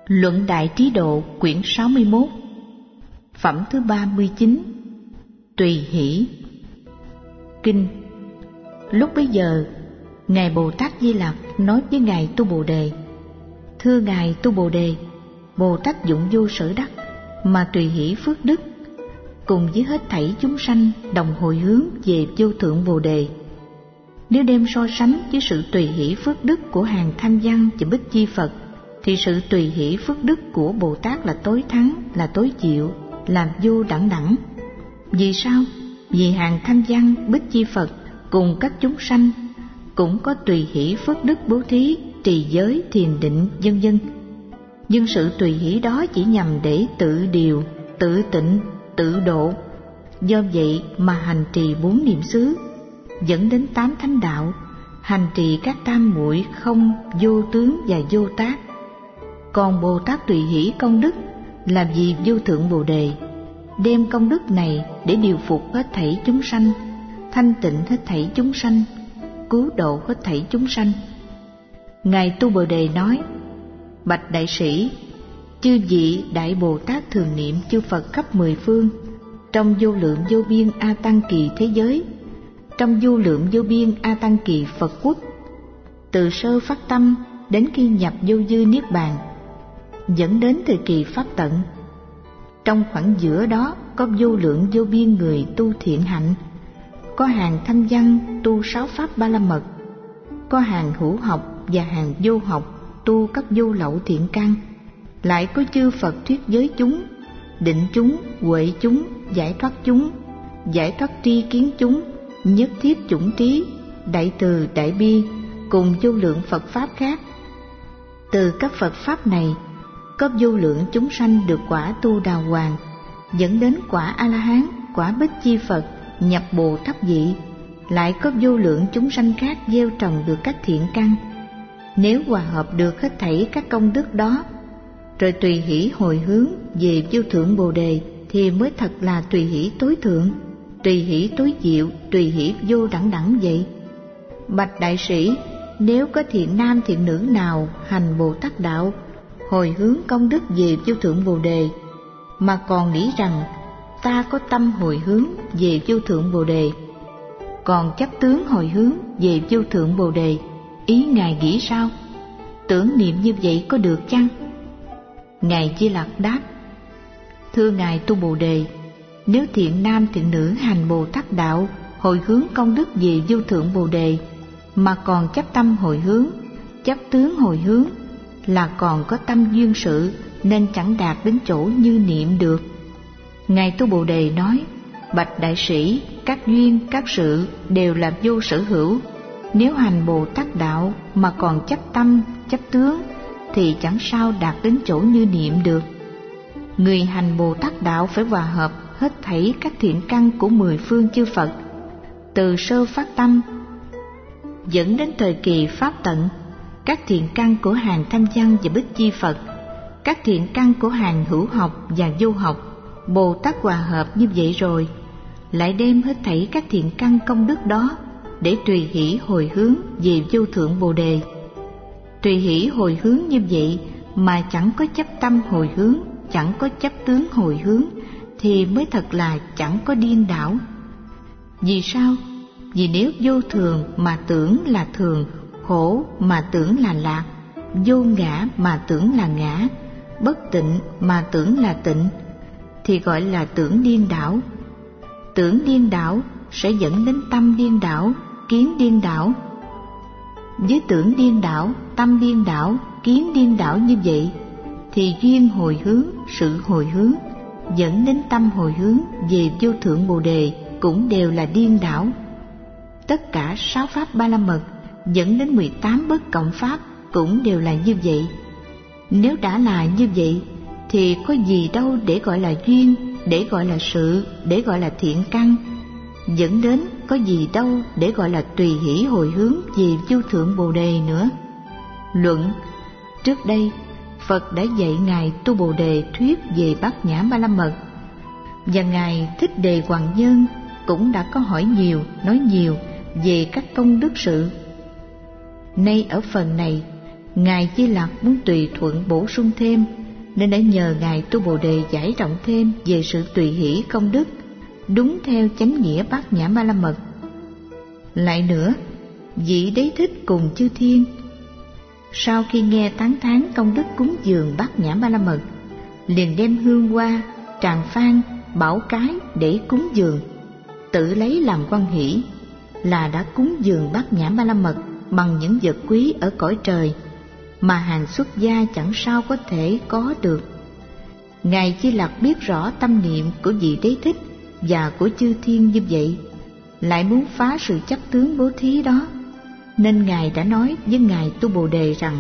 Luận Đại Trí Độ quyển 61, phẩm thứ 39, Tùy Hỷ. Kinh. Lúc bấy giờ, Ngài Bồ Tát Di Lặc nói với Ngài Tu Bồ Đề: Thưa Ngài Tu Bồ Đề, Bồ Tát dụng vô sở đắc mà tùy hỷ phước đức, cùng với hết thảy chúng sanh đồng hồi hướng về vô thượng Bồ Đề. Nếu đem so sánh với sự tùy hỷ phước đức của hàng Thanh Văn và Bích Chi Phật, thì sự tùy hỷ phước đức của Bồ Tát là tối thắng, là tối diệu, là vô đẳng đẳng. Vì sao? Vì hàng Thanh Văn, Bích Chi Phật cùng các chúng sanh cũng có tùy hỷ phước đức bố thí, trì giới, thiền định, vân vân. Nhưng sự tùy hỷ đó chỉ nhằm để tự điều, tự tịnh, tự độ. Do vậy mà hành trì 4 niệm xứ, dẫn đến 8 thánh đạo, hành trì các tam muội không, vô tướng và vô tác. Còn Bồ Tát tùy hỷ công đức là vì vô thượng Bồ Đề, đem công đức này để điều phục hết thảy chúng sanh, thanh tịnh hết thảy chúng sanh, cứu độ hết thảy chúng sanh. Ngài Tu Bồ Đề nói: Bạch đại sĩ, chư vị đại Bồ Tát thường niệm chư Phật khắp 10 phương, trong vô lượng vô biên A Tăng Kỳ thế giới, trong vô lượng vô biên A Tăng Kỳ Phật quốc, từ sơ phát tâm đến khi nhập vô dư niết bàn, dẫn đến thời kỳ pháp tận. Trong khoảng giữa đó có vô lượng vô biên người tu thiện hạnh, có hàng Thanh Văn tu 6 pháp Ba La Mật, có hàng hữu học và hàng vô học tu các vô lậu thiện căn, lại có chư Phật thuyết giới chúng, định chúng, huệ chúng, giải thoát tri kiến chúng, nhất thiết chủng trí, đại từ đại bi, cùng vô lượng Phật pháp khác. Từ các Phật pháp này có vô lượng chúng sanh được quả tu đào hoàng, dẫn đến quả A-la-hán, quả Bích Chi Phật, nhập Bồ Tát vị. Lại có vô lượng chúng sanh khác gieo trồng được các thiện căn. Nếu hòa hợp được hết thảy các công đức đó, rồi tùy hỷ hồi hướng về vô thượng Bồ Đề, thì mới thật là tùy hỷ tối thượng, tùy hỷ tối diệu, tùy hỷ vô đẳng đẳng vậy. Bạch đại sĩ, nếu có thiện nam thiện nữ nào hành Bồ Tát đạo, hồi hướng công đức về vô thượng Bồ Đề, mà còn nghĩ rằng ta có tâm hồi hướng về vô thượng Bồ Đề, còn chấp tướng hồi hướng về vô thượng Bồ Đề, ý Ngài nghĩ sao? Tưởng niệm như vậy có được chăng? Ngài Di Lặc đáp: Thưa Ngài Tu Bồ Đề, nếu thiện nam thiện nữ hành Bồ Tát đạo, hồi hướng công đức về vô thượng Bồ Đề, mà còn chấp tâm hồi hướng, chấp tướng hồi hướng, là còn có tâm duyên sự, nên chẳng đạt đến chỗ như niệm được. Ngài Tu Bồ Đề nói: Bạch đại sĩ, các duyên, các sự đều là vô sở hữu. Nếu hành Bồ Tát đạo mà còn chấp tâm, chấp tướng, thì chẳng sao đạt đến chỗ như niệm được. Người hành Bồ Tát đạo phải hòa hợp hết thảy các thiện căn của 10 phương chư Phật, từ sơ phát tâm dẫn đến thời kỳ pháp tận. Các thiện căn của hàng Thanh Văn và Bích Chi Phật, các thiện căn của hàng hữu học và vô học, Bồ Tát hòa hợp như vậy rồi, lại đem hết thảy các thiện căn công đức đó để tùy hỷ hồi hướng về vô thượng Bồ Đề. Tùy hỷ hồi hướng như vậy mà chẳng có chấp tâm hồi hướng, chẳng có chấp tướng hồi hướng, thì mới thật là chẳng có điên đảo. Vì sao? Vì nếu vô thường mà tưởng là thường, khổ mà tưởng là lạc, vô ngã mà tưởng là ngã, bất tịnh mà tưởng là tịnh, thì gọi là tưởng điên đảo. Tưởng điên đảo sẽ dẫn đến tâm điên đảo, kiến điên đảo. Với tưởng điên đảo, tâm điên đảo, kiến điên đảo như vậy, thì duyên hồi hướng, sự hồi hướng, dẫn đến tâm hồi hướng về vô thượng Bồ Đề cũng đều là điên đảo. Tất cả 6 pháp Ba La Mật dẫn đến 18 bất cộng pháp cũng đều là như vậy. Nếu đã là như vậy, thì có gì đâu để gọi là duyên, để gọi là sự, để gọi là thiện căn, dẫn đến có gì đâu để gọi là tùy hỷ hồi hướng về vô thượng Bồ Đề nữa. Luận. Trước đây Phật đã dạy Ngài Tu Bồ Đề thuyết về Bát Nhã Ba La Mật, và Ngài Thích Đề Hoàng Nhân cũng đã có hỏi nhiều, nói nhiều về các công đức sự. Nay ở phần này, Ngài Di Lặc muốn tùy thuận bổ sung thêm, nên đã nhờ Ngài Tu Bồ Đề giải rộng thêm về sự tùy hỷ công đức, đúng theo chánh nghĩa Bát Nhã Ba La Mật. Lại nữa, vị Đế Thích cùng chư thiên, sau khi nghe tán thán công đức cúng dường Bát Nhã Ba La Mật, liền đem hương hoa, tràng phan, bảo cái để cúng dường, tự lấy làm hoan hỷ, là đã cúng dường Bát Nhã Ba La Mật bằng những vật quý ở cõi trời mà hàng xuất gia chẳng sao có thể có được. Ngài Di Lặc biết rõ tâm niệm của vị Đế Thích và của chư thiên như vậy, lại muốn phá sự chấp tướng bố thí đó, nên Ngài đã nói với Ngài Tu Bồ Đề rằng: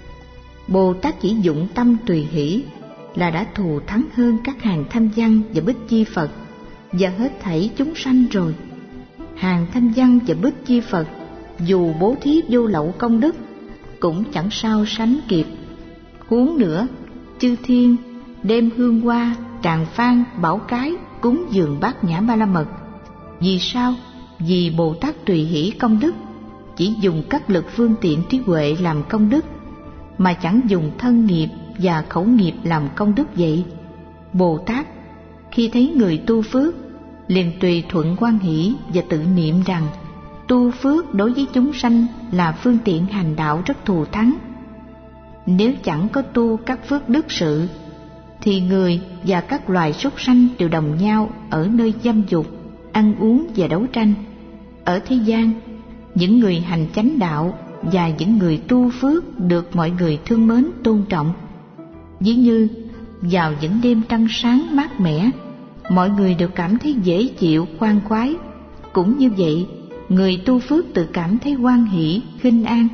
Bồ Tát chỉ dụng tâm tùy hỷ là đã thù thắng hơn các hàng Thanh Văn và Bích Chi Phật và hết thảy chúng sanh rồi. Hàng Thanh Văn và Bích Chi Phật dù bố thí vô lậu công đức cũng chẳng sao sánh kịp. Huống nữa, chư thiên đem hương hoa, tràng phan, bảo cái cúng dường Bát Nhã Ba La Mật. Vì sao? Vì Bồ Tát tùy hỷ công đức, chỉ dùng các lực phương tiện trí huệ làm công đức, mà chẳng dùng thân nghiệp và khẩu nghiệp làm công đức vậy. Bồ Tát khi thấy người tu phước, liền tùy thuận hoan hỷ và tự niệm rằng tu phước đối với chúng sanh là phương tiện hành đạo rất thù thắng. Nếu chẳng có tu các phước đức sự, thì người và các loài súc sanh đều đồng nhau ở nơi dâm dục, ăn uống và đấu tranh. Ở thế gian, những người hành chánh đạo và những người tu phước được mọi người thương mến tôn trọng. Ví như vào những đêm trăng sáng mát mẻ, mọi người đều cảm thấy dễ chịu, khoan khoái. Cũng như vậy, người tu phước tự cảm thấy hoan hỷ, khinh an.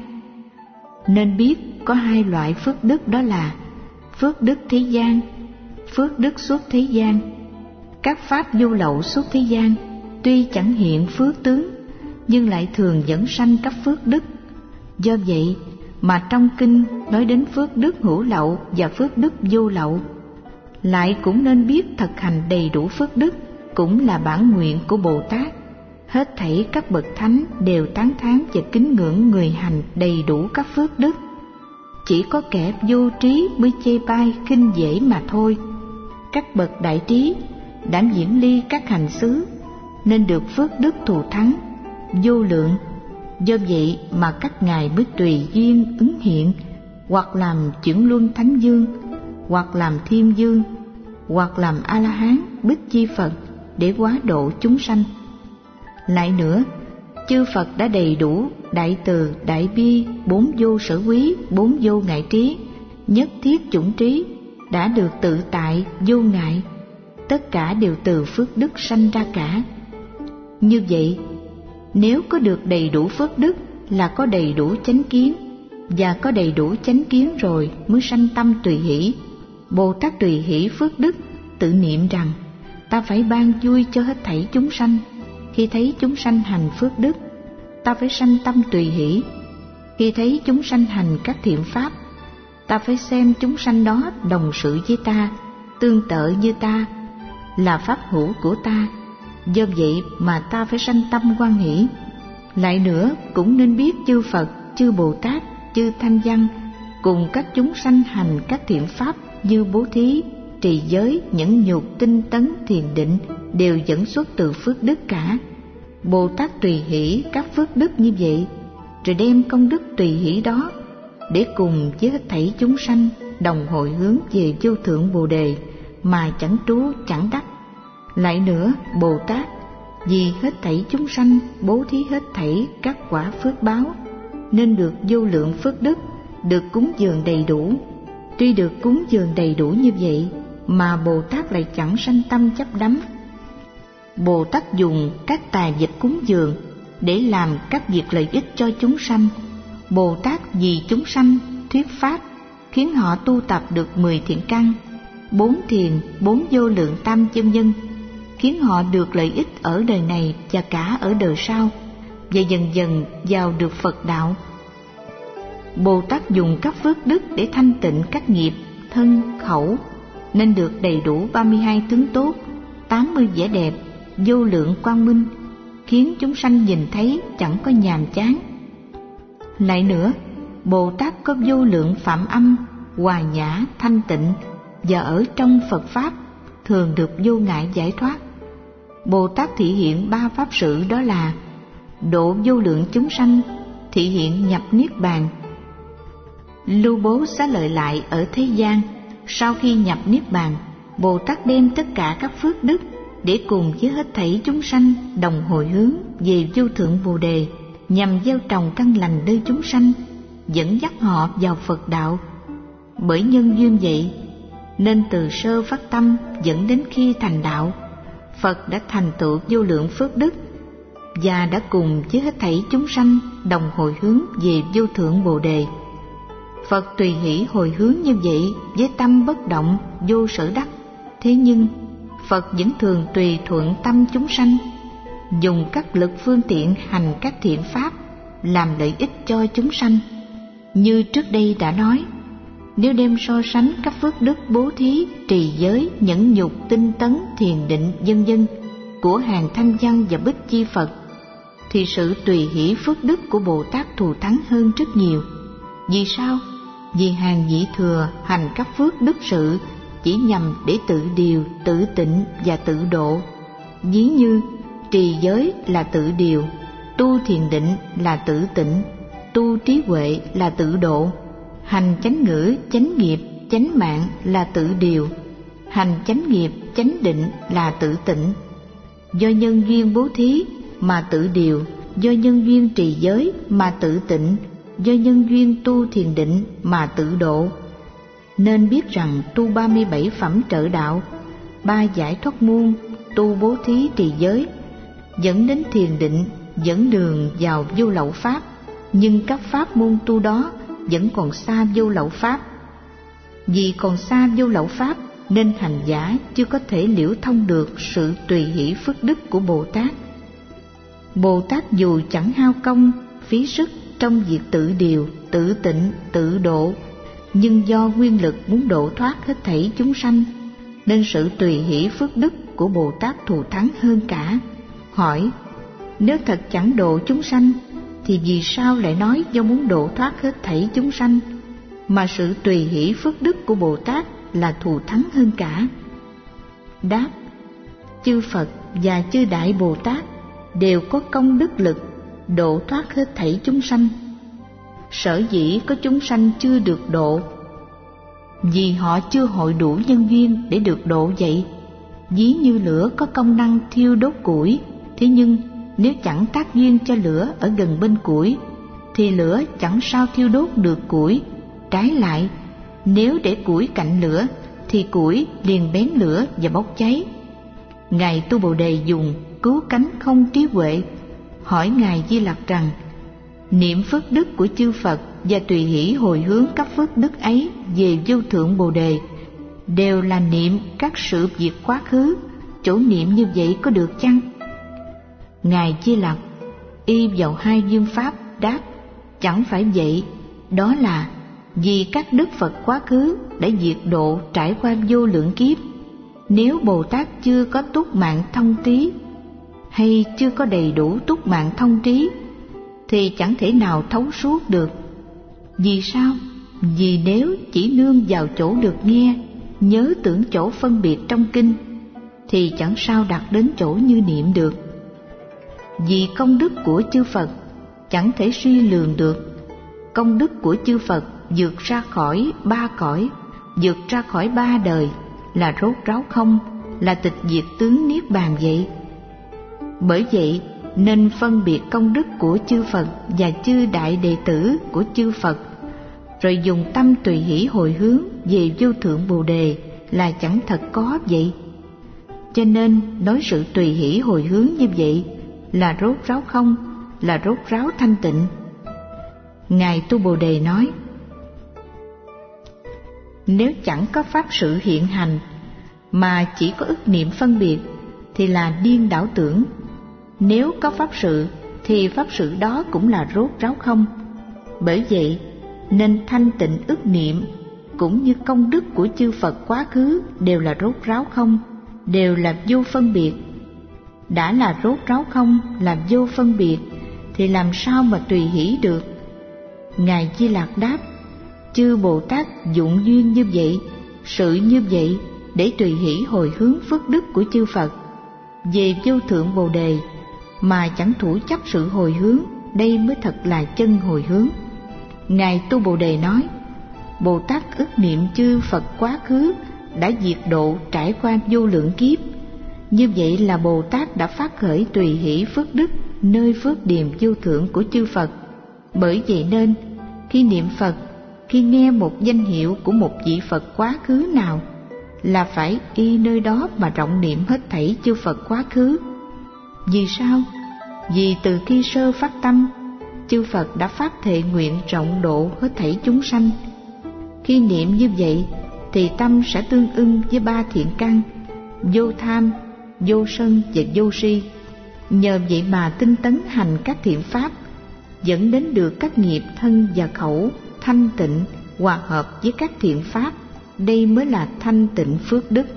Nên biết có hai loại phước đức, đó là phước đức thế gian, phước đức suốt thế gian. Các pháp vô lậu suốt thế gian tuy chẳng hiện phước tướng, nhưng lại thường dẫn sanh các phước đức. Do vậy mà trong kinh nói đến phước đức hữu lậu và phước đức vô lậu. Lại cũng nên biết thực hành đầy đủ phước đức cũng là bản nguyện của Bồ Tát. Hết thảy các bậc thánh đều tán thán và kính ngưỡng người hành đầy đủ các phước đức. Chỉ có kẻ vô trí mới chê bai khinh dễ mà thôi. Các bậc đại trí đã diễn ly các hành xứ, nên được phước đức thù thắng vô lượng. Do vậy mà các ngài mới tùy duyên ứng hiện, hoặc làm chuyển luân thánh dương, hoặc làm thiên dương, hoặc làm A La Hán, Bích Chi Phật để hóa độ chúng sanh. Lại nữa, chư Phật đã đầy đủ đại từ, đại bi, bốn vô sở quý, bốn vô ngại trí, nhất thiết chủng trí, đã được tự tại, vô ngại. Tất cả đều từ phước đức sanh ra cả. Như vậy, nếu có được đầy đủ phước đức là có đầy đủ chánh kiến, và có đầy đủ chánh kiến rồi mới sanh tâm tùy hỷ. Bồ Tát tùy hỷ phước đức, tự niệm rằng ta phải ban vui cho hết thảy chúng sanh. Khi thấy chúng sanh hành phước đức, ta phải sanh tâm tùy hỷ. Khi thấy chúng sanh hành các thiện pháp, ta phải xem chúng sanh đó đồng sự với ta, tương tự như ta, là pháp hữu của ta. Do vậy mà ta phải sanh tâm hoan hỷ. Lại nữa cũng nên biết chư Phật, chư Bồ Tát, chư Thanh Văn cùng các chúng sanh hành các thiện pháp như bố thí, trì giới, nhẫn nhục, tinh tấn, thiền định đều dẫn xuất từ phước đức cả. Bồ Tát tùy hỷ các phước đức như vậy, rồi đem công đức tùy hỷ đó để cùng với hết thảy chúng sanh đồng hội hướng về vô thượng Bồ Đề mà chẳng trú chẳng đắc. Lại nữa, Bồ Tát vì hết thảy chúng sanh bố thí hết thảy các quả phước báo, nên được vô lượng phước đức, được cúng dường đầy đủ. Tuy được cúng dường đầy đủ như vậy mà Bồ Tát lại chẳng sanh tâm chấp đắm. Bồ Tát dùng các tài vật cúng dường để làm các việc lợi ích cho chúng sanh. Bồ Tát vì chúng sanh thuyết pháp, khiến họ tu tập được 10 thiện căn, 4 thiền, 4 vô lượng tam chân nhân, khiến họ được lợi ích ở đời này và cả ở đời sau, và dần dần vào được Phật đạo. Bồ Tát dùng các phước đức để thanh tịnh các nghiệp thân khẩu, nên được đầy đủ 32 tướng tốt, 80 vẻ đẹp, vô lượng quang minh, khiến chúng sanh nhìn thấy chẳng có nhàm chán. Lại nữa, Bồ Tát có vô lượng phạm âm, hòa nhã, thanh tịnh, và ở trong Phật Pháp thường được vô ngại giải thoát. Bồ Tát thị hiện ba pháp sự, đó là độ vô lượng chúng sanh, thị hiện nhập niết bàn. Lưu bố xá lợi lại ở thế gian, sau khi nhập niết bàn, Bồ Tát đem tất cả các phước đức để cùng với hết thảy chúng sanh đồng hồi hướng về vô thượng Bồ Đề, nhằm gieo trồng căn lành nơi chúng sanh, dẫn dắt họ vào Phật đạo. Bởi nhân duyên vậy nên từ sơ phát tâm dẫn đến khi thành đạo, Phật đã thành tựu vô lượng phước đức và đã cùng với hết thảy chúng sanh đồng hồi hướng về vô thượng Bồ Đề. Phật tùy hỷ hồi hướng như vậy với tâm bất động, vô sở đắc. Thế nhưng Phật vẫn thường tùy thuận tâm chúng sanh, dùng các lực phương tiện hành các thiện pháp làm lợi ích cho chúng sanh. Như trước đây đã nói, nếu đem so sánh các phước đức bố thí, trì giới, nhẫn nhục, tinh tấn, thiền định, vân vân của hàng Thanh Văn và Bích Chi Phật, thì sự tùy hỷ phước đức của Bồ Tát thù thắng hơn rất nhiều. Vì sao? Vì hàng vị thừa hành các phước đức sự chỉ nhằm để tự điều, tự tịnh và tự độ. Ví như trì giới là tự điều, tu thiền định là tự tịnh, tu trí huệ là tự độ, hành chánh ngữ, chánh nghiệp, chánh mạng là tự điều, hành chánh nghiệp, chánh định là tự tịnh. Do nhân duyên bố thí mà tự điều, do nhân duyên trì giới mà tự tịnh, do nhân duyên tu thiền định mà tự độ. Nên biết rằng tu 37 phẩm trợ đạo, 3 giải thoát môn, tu bố thí trì giới dẫn đến thiền định, dẫn đường vào vô lậu pháp, nhưng các pháp môn tu đó vẫn còn xa vô lậu pháp. Vì còn xa vô lậu pháp nên hành giả chưa có thể liễu thông được sự tùy hỷ phước đức của Bồ Tát. Bồ Tát dù chẳng hao công, phí sức trong việc tự điều, tự tịnh, tự độ, nhưng do nguyên lực muốn độ thoát hết thảy chúng sanh, nên sự tùy hỷ phước đức của Bồ Tát thù thắng hơn cả. Hỏi, nếu thật chẳng độ chúng sanh, thì vì sao lại nói do muốn độ thoát hết thảy chúng sanh, mà sự tùy hỷ phước đức của Bồ Tát là thù thắng hơn cả? Đáp, chư Phật và chư Đại Bồ Tát đều có công đức lực độ thoát hết thảy chúng sanh. Sở dĩ có chúng sanh chưa được độ, vì họ chưa hội đủ nhân duyên để được độ vậy. Ví như lửa có công năng thiêu đốt củi, thế nhưng nếu chẳng tác duyên cho lửa ở gần bên củi, thì lửa chẳng sao thiêu đốt được củi. Trái lại, nếu để củi cạnh lửa, thì củi liền bén lửa và bốc cháy. Ngài Tu Bồ Đề dùng cứu cánh không trí huệ hỏi Ngài Di Lặc rằng, niệm phước đức của chư Phật và tùy hỷ hồi hướng các phước đức ấy về vô thượng Bồ Đề đều là niệm các sự việc quá khứ, chỗ niệm như vậy có được chăng? Ngài Di Lặc y vào hai duyên pháp đáp, chẳng phải vậy. Đó là vì các đức Phật quá khứ đã diệt độ trải qua vô lượng kiếp. Nếu Bồ Tát chưa có túc mạng thông trí hay chưa có đầy đủ túc mạng thông trí thì chẳng thể nào thấu suốt được. Vì sao? Vì nếu chỉ nương vào chỗ được nghe, nhớ tưởng chỗ phân biệt trong kinh, thì chẳng sao đạt đến chỗ như niệm được. Vì công đức của chư Phật chẳng thể suy lường được. Công đức của chư Phật vượt ra khỏi 3 cõi, vượt ra khỏi 3 đời, là rốt ráo không, là tịch diệt tướng niết bàn vậy. Bởi vậy nên phân biệt công đức của chư Phật và chư đại đệ tử của chư Phật, rồi dùng tâm tùy hỷ hồi hướng về vô thượng Bồ Đề là chẳng thật có vậy. Cho nên nói sự tùy hỷ hồi hướng như vậy là rốt ráo không, là rốt ráo thanh tịnh. Ngài Tu Bồ Đề nói, nếu chẳng có pháp sự hiện hành mà chỉ có ức niệm phân biệt thì là điên đảo tưởng. Nếu có pháp sự thì pháp sự đó cũng là rốt ráo không. Bởi vậy nên thanh tịnh ức niệm cũng như công đức của chư Phật quá khứ đều là rốt ráo không, đều là vô phân biệt. Đã là rốt ráo không, là vô phân biệt thì làm sao mà tùy hỷ được? Ngài Di Lặc đáp: chư Bồ Tát dụng duyên như vậy, sự như vậy để tùy hỷ hồi hướng phước đức của chư Phật về vô thượng Bồ Đề, mà chẳng thủ chấp sự hồi hướng, đây mới thật là chân hồi hướng. Ngài Tu Bồ Đề nói: Bồ Tát ức niệm chư Phật quá khứ đã diệt độ trải qua vô lượng kiếp, như vậy là Bồ Tát đã phát khởi tùy hỷ phước đức nơi phước điềm vô thượng của chư Phật. Bởi vậy nên khi niệm Phật, khi nghe một danh hiệu của một vị Phật quá khứ nào, là phải y nơi đó mà rộng niệm hết thảy chư Phật quá khứ. Vì sao? Vì từ khi sơ phát tâm, chư Phật đã phát thệ nguyện rộng độ hết thảy chúng sanh. Khi niệm như vậy thì tâm sẽ tương ưng với ba thiện căn: vô tham, vô sân và vô si. Nhờ vậy mà tinh tấn hành các thiện pháp, dẫn đến được các nghiệp thân và khẩu thanh tịnh, hòa hợp với các thiện pháp. Đây mới là thanh tịnh phước đức.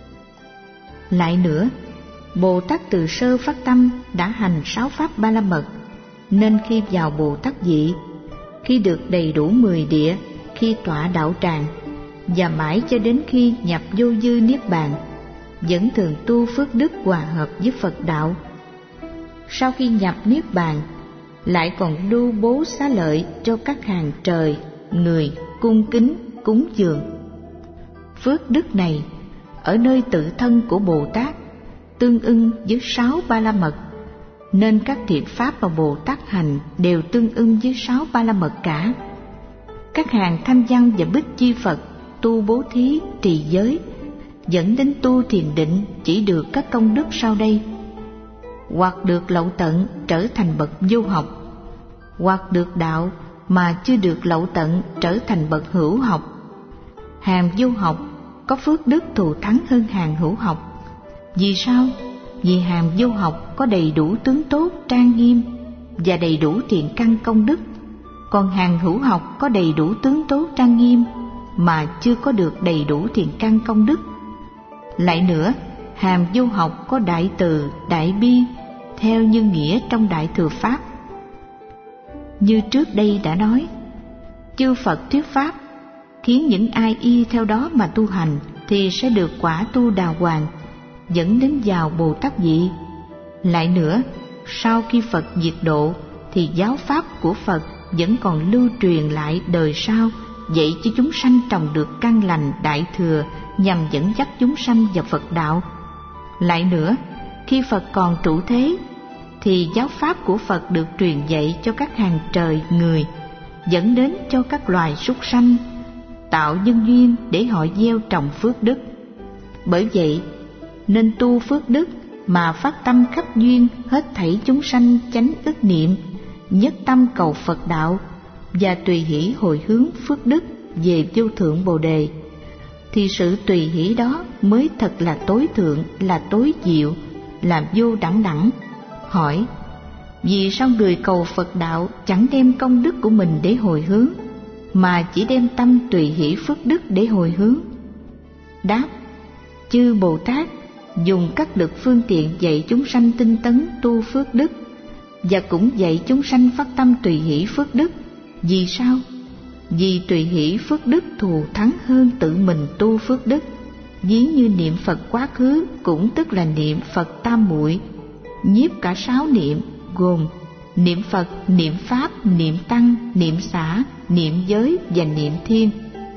Lại nữa, Bồ Tát từ sơ phát tâm đã hành 6 pháp Ba La Mật, nên khi vào Bồ Tát vị, khi được đầy đủ 10 địa, khi tọa đạo tràng, và mãi cho đến khi nhập vô dư niết bàn, vẫn thường tu phước đức hòa hợp với Phật đạo. Sau khi nhập niết bàn, lại còn lưu bố xá lợi cho các hàng trời, người cung kính cúng dường. Phước đức này ở nơi tự thân của Bồ Tát tương ưng với 6 Ba La Mật, nên các thiện pháp mà Bồ Tát hành đều tương ưng với 6 Ba La Mật cả. Các hàng thanh văn và bích chi Phật tu bố thí, trì giới, dẫn đến tu thiền định chỉ được các công đức sau đây: hoặc được lậu tận trở thành bậc vô học, hoặc được đạo mà chưa được lậu tận trở thành bậc hữu học. Hàng vô học có phước đức thù thắng hơn hàng hữu học. Vì sao? Vì hàng vô học có đầy đủ tướng tốt trang nghiêm và đầy đủ thiện căn công đức, còn hàng hữu học có đầy đủ tướng tốt trang nghiêm mà chưa có được đầy đủ thiện căn công đức. Lại nữa, hàng vô học có đại từ, đại bi theo như nghĩa trong Đại Thừa Pháp. Như trước đây đã nói, chư Phật thuyết pháp khiến những ai y theo đó mà tu hành thì sẽ được quả tu đà hoàng, dẫn đến vào Bồ Tát vị. Lại nữa, sau khi Phật diệt độ thì giáo pháp của Phật vẫn còn lưu truyền lại đời sau, dạy cho chúng sanh trồng được căn lành đại thừa nhằm dẫn dắt chúng sanh vào Phật đạo. Lại nữa, khi Phật còn trụ thế thì giáo pháp của Phật được truyền dạy cho các hàng trời người, dẫn đến cho các loài súc sanh, tạo nhân duyên để họ gieo trồng phước đức. Bởi vậy nên tu phước đức mà phát tâm khắp duyên hết thảy chúng sanh chánh ức niệm, nhất tâm cầu Phật đạo và tùy hỷ hồi hướng phước đức về vô thượng Bồ Đề, thì sự tùy hỷ đó mới thật là tối thượng, là tối diệu, là vô đẳng đẳng. Hỏi: vì sao người cầu Phật đạo chẳng đem công đức của mình để hồi hướng, mà chỉ đem tâm tùy hỷ phước đức để hồi hướng? Đáp: chư Bồ Tát dùng các lực phương tiện dạy chúng sanh tinh tấn tu phước đức, và cũng dạy chúng sanh phát tâm tùy hỷ phước đức. Vì sao? Vì tùy hỷ phước đức thù thắng hơn tự mình tu phước đức. Ví như niệm Phật quá khứ cũng tức là niệm Phật tam muội, nhiếp cả 6 niệm gồm niệm Phật, niệm Pháp, niệm Tăng, niệm xả, niệm giới và niệm thiên.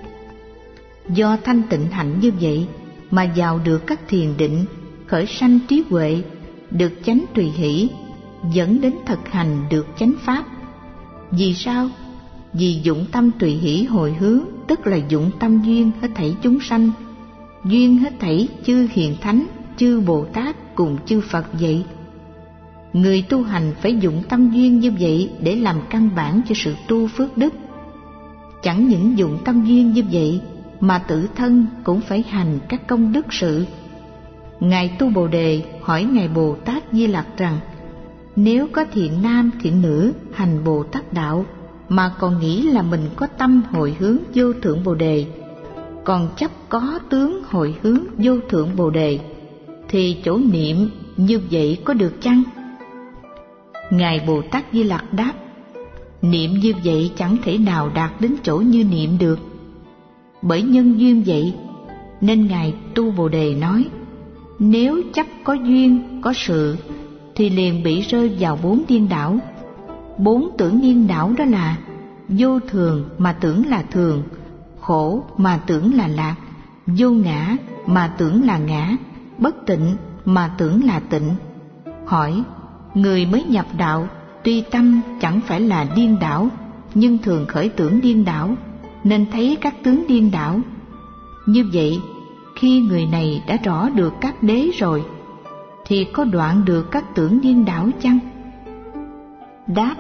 Do thanh tịnh hạnh như vậy mà vào được các thiền định, khởi sanh trí huệ, được chánh tùy hỷ, dẫn đến thực hành được chánh pháp. Vì sao? Vì dụng tâm tùy hỷ hồi hướng, tức là dụng tâm duyên hết thảy chúng sanh, duyên hết thảy chư hiền thánh, chư Bồ Tát cùng chư Phật vậy. Người tu hành phải dụng tâm duyên như vậy để làm căn bản cho sự tu phước đức. Chẳng những dụng tâm duyên như vậy mà tự thân cũng phải hành các công đức sự. Ngài Tu Bồ Đề hỏi Ngài Bồ Tát Di Lặc rằng: nếu có thiện nam thiện nữ hành Bồ Tát đạo mà còn nghĩ là mình có tâm hồi hướng vô thượng Bồ Đề, còn chấp có tướng hồi hướng vô thượng Bồ Đề, thì chỗ niệm như vậy có được chăng? Ngài Bồ Tát Di Lặc đáp: Niệm như vậy chẳng thể nào đạt đến chỗ như niệm được. Bởi nhân duyên vậy nên Ngài Tu Bồ Đề nói, nếu chấp có duyên, có sự thì liền bị rơi vào 4 điên đảo. 4 tưởng điên đảo đó là vô thường mà tưởng là thường, khổ mà tưởng là lạc, vô ngã mà tưởng là ngã, bất tịnh mà tưởng là tịnh. Hỏi, người mới nhập đạo tuy tâm chẳng phải là điên đảo, nhưng thường khởi tưởng điên đảo, nên thấy các tướng điên đảo. Như vậy, khi người này đã rõ được các đế rồi, thì có đoạn được các tưởng điên đảo chăng? Đáp,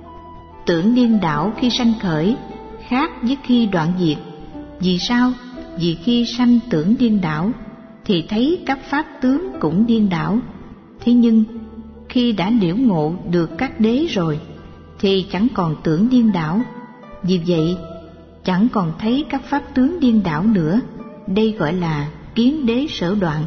tưởng điên đảo khi sanh khởi khác với khi đoạn diệt. Vì sao? Vì khi sanh tưởng điên đảo thì thấy các pháp tướng cũng điên đảo. Thế nhưng khi đã liễu ngộ được các đế rồi thì chẳng còn tưởng điên đảo. Vì vậy chẳng còn thấy các pháp tướng điên đảo nữa. Đây gọi là kiến đế sở đoạn.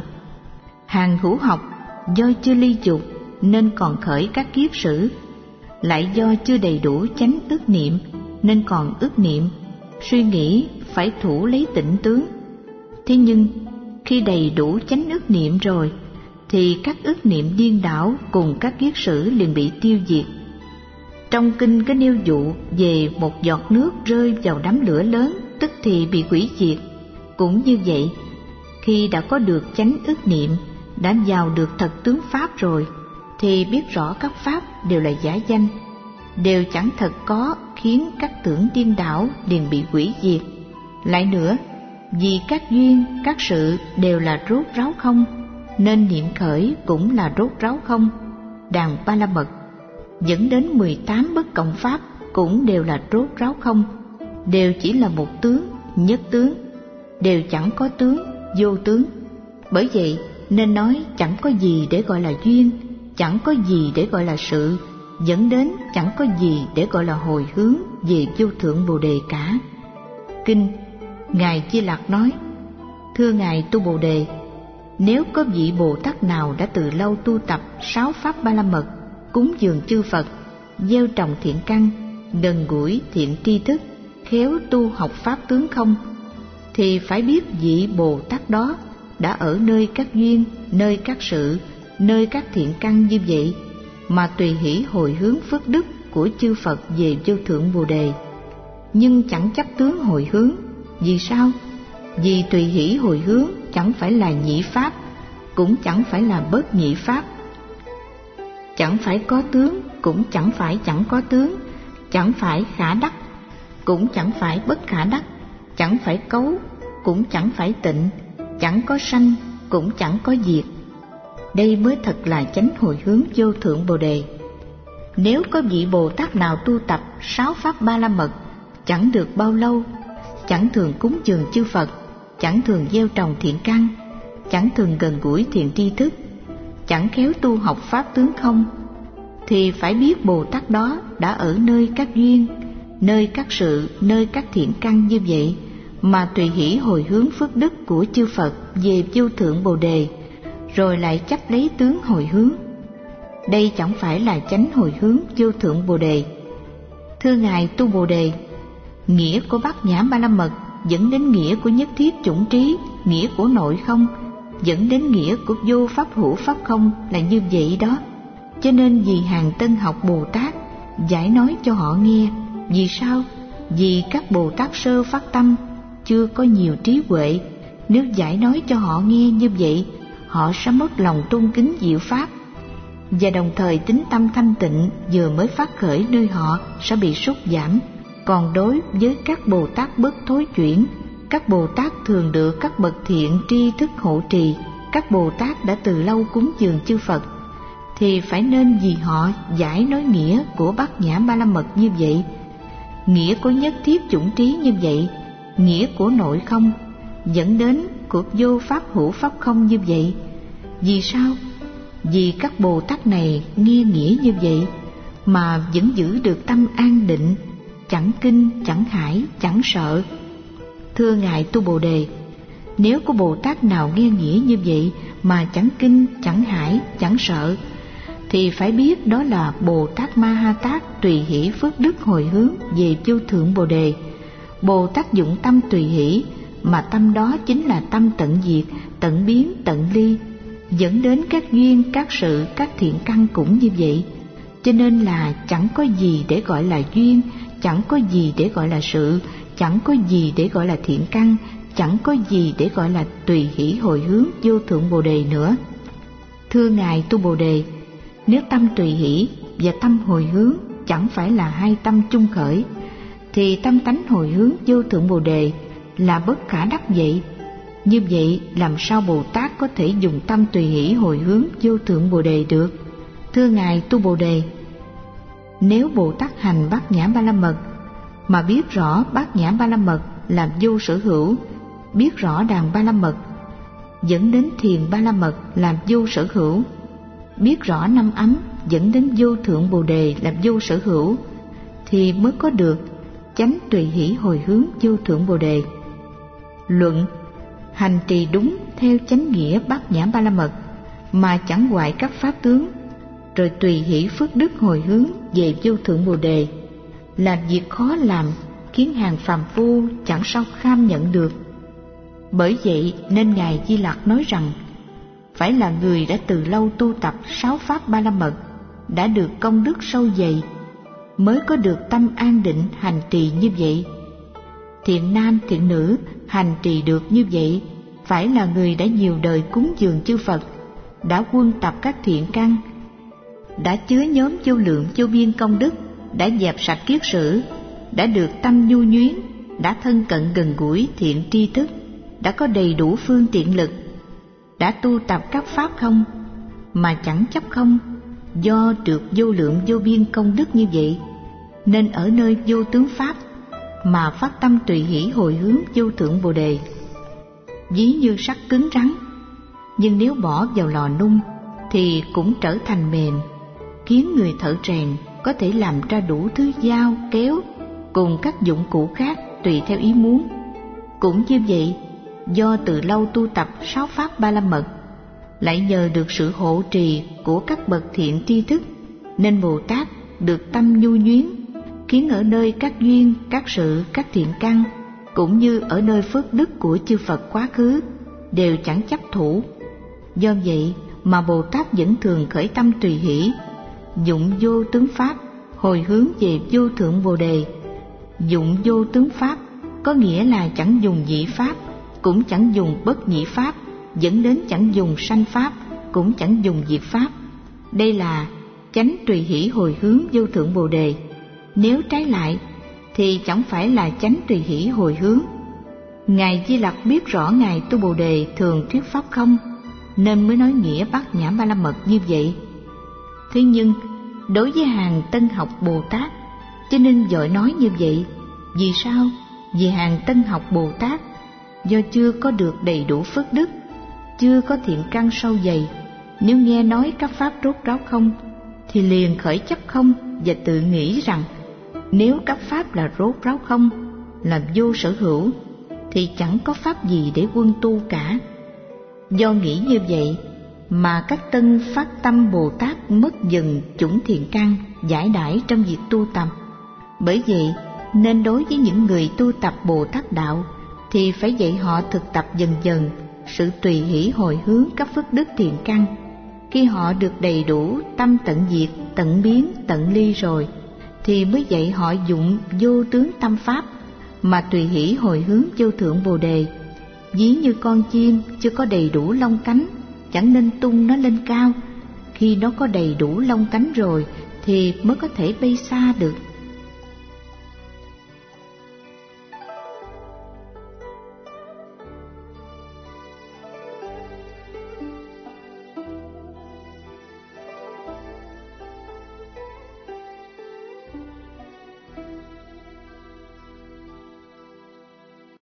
Hàng hữu học do chưa ly dục nên còn khởi các kiết sử, lại do chưa đầy đủ chánh ức niệm nên còn ức niệm, suy nghĩ phải thủ lấy tịnh tướng. Thế nhưng khi đầy đủ chánh ức niệm rồi thì các ức niệm điên đảo cùng các kiết sử liền bị tiêu diệt. Trong kinh có nêu dụ về một giọt nước rơi vào đám lửa lớn tức thì bị hủy diệt. Cũng như vậy, khi đã có được chánh ức niệm, đã vào được thật tướng pháp rồi thì biết rõ các pháp đều là giả danh, đều chẳng thật có, khiến các tưởng điên đảo liền bị hủy diệt. Lại nữa, vì các duyên, các sự đều là rốt ráo không, nên niệm khởi cũng là rốt ráo không. Đàn Ba La Mật dẫn đến 18 bất cộng pháp cũng đều là rốt ráo không, đều chỉ là một tướng, nhất tướng, đều chẳng có tướng, vô tướng. Bởi vậy nên nói chẳng có gì để gọi là duyên, chẳng có gì để gọi là sự, dẫn đến chẳng có gì để gọi là hồi hướng về vô thượng Bồ Đề cả. Kinh Ngài Di Lặc nói, thưa Ngài Tu Bồ Đề, nếu có vị Bồ Tát nào đã từ lâu tu tập 6 pháp Ba La Mật, cúng dường chư Phật, gieo trồng thiện căn, gần gũi thiện tri thức, khéo tu học pháp tướng không, thì phải biết vị Bồ Tát đó đã ở nơi các duyên, nơi các sự, nơi các thiện căn như vậy mà tùy hỷ hồi hướng phước đức của chư Phật về vô thượng Bồ Đề, nhưng chẳng chấp tướng hồi hướng. Vì sao? Vì tùy hỷ hồi hướng chẳng phải là nhị pháp, cũng chẳng phải là bất nhị pháp, chẳng phải có tướng, cũng chẳng phải chẳng có tướng, chẳng phải khả đắc, cũng chẳng phải bất khả đắc, chẳng phải cấu, cũng chẳng phải tịnh, chẳng có sanh, cũng chẳng có diệt. Đây mới thật là chánh hồi hướng vô thượng Bồ Đề. Nếu có vị Bồ Tát nào tu tập 6 pháp Ba La Mật, chẳng được bao lâu, chẳng thường cúng dường chư Phật, chẳng thường gieo trồng thiện căn, chẳng thường gần gũi thiện tri thức, chẳng khéo tu học pháp tướng không, thì phải biết Bồ Tát đó đã ở nơi các duyên, nơi các sự, nơi các thiện căn như vậy mà tùy hỷ hồi hướng phước đức của chư Phật về vô thượng Bồ Đề, rồi lại chấp lấy tướng hồi hướng. Đây chẳng phải là chánh hồi hướng vô thượng Bồ Đề. Thưa Ngài Tu Bồ Đề, nghĩa của Bát Nhã Ba La Mật dẫn đến nghĩa của nhất thiết chủng trí, nghĩa của nội không, dẫn đến nghĩa của vô pháp hữu pháp không là như vậy đó. Cho nên vì hàng tân học Bồ Tát giải nói cho họ nghe. Vì sao? Vì các Bồ Tát sơ phát tâm chưa có nhiều trí huệ. Nếu giải nói cho họ nghe như vậy, họ sẽ mất lòng tôn kính diệu pháp, và đồng thời tính tâm thanh tịnh vừa mới phát khởi nơi họ sẽ bị sút giảm. Còn đối với các Bồ Tát bất thối chuyển, các Bồ Tát thường được các bậc thiện tri thức hộ trì, các Bồ Tát đã từ lâu cúng dường chư Phật, thì phải nên vì họ giải nói nghĩa của Bát Nhã Ba La Mật như vậy, nghĩa của nhất thiết chủng trí như vậy, nghĩa của nội không, dẫn đến cuộc vô pháp hữu pháp không như vậy. Vì sao? Vì các Bồ Tát này nghe nghĩa như vậy mà vẫn giữ được tâm an định, chẳng kinh, chẳng hãi, chẳng sợ. Thưa Ngài Tu Bồ Đề, nếu có Bồ Tát nào nghe nghĩa như vậy mà chẳng kinh, chẳng hãi, chẳng sợ, thì phải biết đó là Bồ Tát Ma Ha Tát tùy hỷ phước đức hồi hướng về vô thượng Bồ Đề. Bồ Tát dụng tâm tùy hỷ, mà tâm đó chính là tâm tận diệt, tận biến, tận ly, dẫn đến các duyên, các sự, các thiện căn cũng như vậy. Cho nên là chẳng có gì để gọi là duyên, chẳng có gì để gọi là sự, chẳng có gì để gọi là thiện căn, chẳng có gì để gọi là tùy hỷ hồi hướng vô thượng Bồ Đề nữa. Thưa Ngài Tu Bồ Đề, nếu tâm tùy hỷ và tâm hồi hướng chẳng phải là hai tâm chung khởi, thì tâm tánh hồi hướng vô thượng Bồ Đề là bất khả đắc vậy. Như vậy làm sao Bồ Tát có thể dùng tâm tùy hỷ hồi hướng vô thượng Bồ Đề được? Thưa Ngài Tu Bồ Đề, nếu Bồ Tát hành Bát Nhã Ba La Mật mà biết rõ Bát Nhã Ba La Mật là vô sở hữu, biết rõ Đàn Ba La Mật dẫn đến Thiền Ba La Mật làm vô sở hữu, biết rõ Năm Ấm dẫn đến vô thượng Bồ Đề làm vô sở hữu, thì mới có được chánh tùy hỷ hồi hướng vô thượng Bồ Đề. Luận: hành trì đúng theo chánh nghĩa Bát Nhã Ba La Mật mà chẳng hoại các pháp tướng, rồi tùy hỷ phước đức hồi hướng về vô thượng Bồ Đề là việc khó làm, khiến hàng phàm phu chẳng sao kham nhận được. Bởi vậy nên Ngài Di Lặc nói rằng phải là người đã từ lâu tu tập 6 pháp Ba La Mật, đã được công đức sâu dày, mới có được tâm an định hành trì như vậy. Thiện nam thiện nữ hành trì được như vậy phải là người đã nhiều đời cúng dường chư Phật, đã quân tập các thiện căn, đã chứa nhóm vô lượng vô biên công đức, đã dẹp sạch kiết sử, đã được tâm nhu nhuyến, đã thân cận gần gũi thiện tri thức, đã có đầy đủ phương tiện lực, đã tu tập các pháp không mà chẳng chấp không, do được vô lượng vô biên công đức như vậy, nên ở nơi vô tướng pháp mà phát tâm tùy hỷ hồi hướng vô thượng Bồ Đề. Ví như sắt cứng rắn, nhưng nếu bỏ vào lò nung thì cũng trở thành mềm, khiến người thợ rèn có thể làm ra đủ thứ dao, kéo cùng các dụng cụ khác tùy theo ý muốn. Cũng như vậy, do từ lâu tu tập 6 pháp Ba La Mật, lại nhờ được sự hộ trì của các bậc thiện tri thức, nên Bồ Tát được tâm nhu nhuyến, khiến ở nơi các duyên, các sự, các thiện căn, cũng như ở nơi phước đức của chư Phật quá khứ, đều chẳng chấp thủ. Do vậy mà Bồ Tát vẫn thường khởi tâm tùy hỷ, dụng vô tướng pháp hồi hướng về vô thượng Bồ Đề. Dụng vô tướng pháp có nghĩa là chẳng dùng nhị pháp, cũng chẳng dùng bất nhị pháp, dẫn đến chẳng dùng sanh pháp, cũng chẳng dùng diệt pháp. Đây là chánh tùy hỷ hồi hướng vô thượng Bồ Đề. Nếu trái lại thì chẳng phải là chánh tùy hỷ hồi hướng. Ngài Di Lặc biết rõ Ngài Tu Bồ Đề thường thuyết pháp không, nên mới nói nghĩa Bát Nhã Ba La Mật như vậy. Thế nhưng đối với hàng tân học Bồ Tát, cho nên vội nói như vậy. Vì sao? Vì hàng tân học Bồ Tát do chưa có được đầy đủ phước đức, chưa có thiện căn sâu dày, nếu nghe nói các pháp rốt ráo không thì liền khởi chấp không, và tự nghĩ rằng nếu các pháp là rốt ráo không, là vô sở hữu, thì chẳng có pháp gì để quân tu cả. Do nghĩ như vậy mà các tân phát tâm Bồ Tát mất dần chủng thiện căn giải đãi trong việc tu tập. Bởi vậy nên đối với những người tu tập Bồ Tát đạo thì phải dạy họ thực tập dần dần sự tùy hỷ hồi hướng các phước đức thiện căn. Khi họ được đầy đủ tâm tận diệt, tận biến, tận ly rồi, thì mới dạy họ dụng vô tướng tâm pháp mà tùy hỷ hồi hướng vô thượng Bồ Đề. Ví như con chim chưa có đầy đủ lông cánh, chẳng nên tung nó lên cao. Khi nó có đầy đủ lông cánh rồi thì mới có thể bay xa được.